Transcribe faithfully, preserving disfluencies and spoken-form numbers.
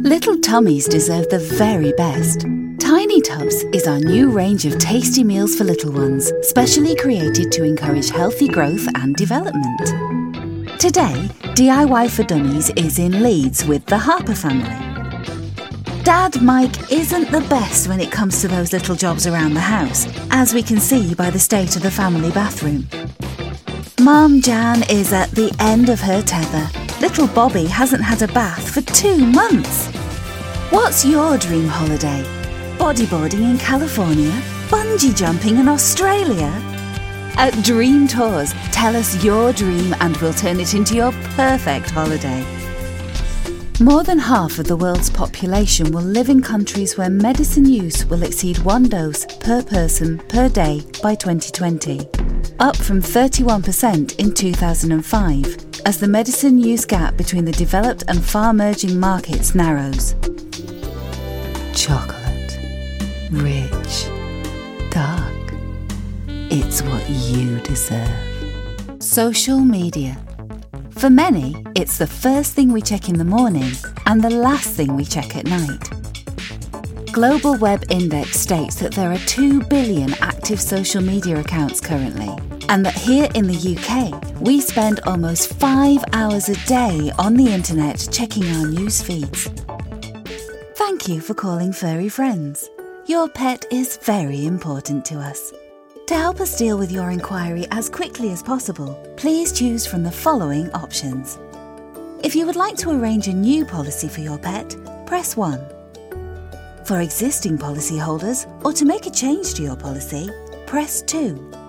Little tummies deserve the very best. Tiny Tubs is our new range of tasty meals for little ones, specially created to encourage healthy growth and development. Today, D I Y for Dummies is in Leeds with the Harper family. Dad Mike isn't the best when it comes to those little jobs around the house, as we can see by the state of the family bathroom. Mum Jan is at the end of her tether. Little Bobby hasn't had a bath for two months. What's your dream holiday? Bodyboarding in California? Bungee jumping in Australia? At Dream Tours, tell us your dream and we'll turn it into your perfect holiday. More than half of the world's population will live in countries where medicine use will exceed one dose per person per day by twenty twenty, up from thirty-one percent in two thousand five, as the medicine use gap between the developed and far-emerging markets narrows. Chocolate. Rich. Dark. It's what you deserve. Social media. For many, it's the first thing we check in the morning and the last thing we check at night. Global Web Index states that there are two billion active social media accounts currently, and that here in the U K, we spend almost five hours a day on the internet checking our news feeds. Thank you for calling Furry Friends. Your pet is very important to us. To help us deal with your inquiry as quickly as possible, please choose from the following options. If you would like to arrange a new policy for your pet, press one. For existing policyholders or to make a change to your policy, press two.